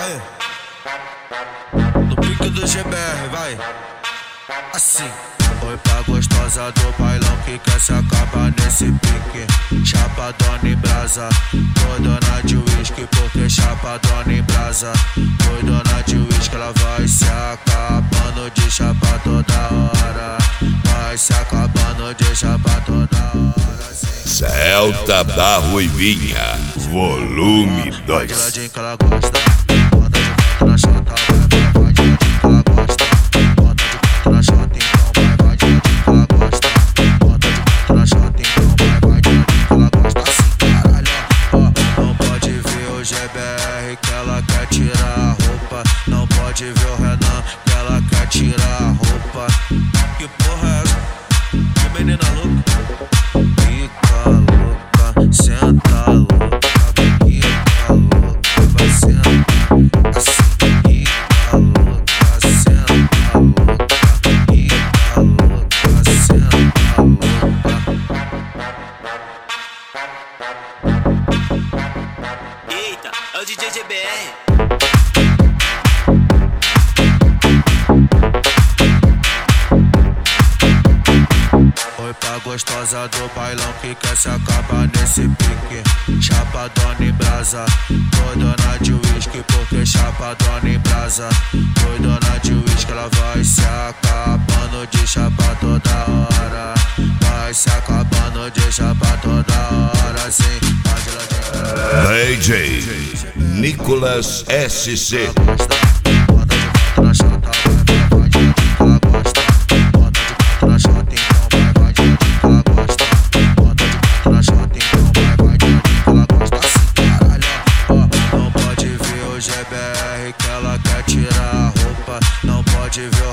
Aí, no pique do GBR, vai. Assim. Foi pra gostosa do bailão que quer se acabar nesse pique. Chapadona em brasa, foi dona de uísque, porque chapadona em brasa. Foi dona de uísque, ela vai se acabando de chapar toda hora. Vai se acabando de chapar toda hora. Celta da Ruivinha, volume 2. Vai de ladinho que ela gosta, bota de volta na chota, vai de ladinho que ela gosta, bota de volta na chota, então vai de ladinho que ela gosta, bota de volta na chota, então vai de ladinho que ela gosta. Assim, caralho, ó, não pode ver o GBR que ela quer tirar a roupa, não pode ver o Renan que ela quer tirar a roupa. Que porra é essa? Que menina louca? Fica louca, senta louca, fica louca, vai sentar assim. Fica louca, senta louca, fica louca, senta louca. Eita, é o DJ GBR. Foi pra gostosa do bailão que quer se acabar nesse pique. Chapadona em brasa, foi dona de uísque, porque chapadona em brasa. Foi dona de uísque, ela vai se acabando de chapar toda hora. Vai se acabando de chapar toda hora, sim. DJ Nicolas SC. Bota de volta na chota, vai de ladinho que ela gosta. Bota de volta na chota, então vai de ladinho que ela gosta. Bota de volta na chota, então vai de ladinho que ela gosta. Assim, caralho, ó, não pode ver o GBR que ela quer tirar a roupa, não pode ver o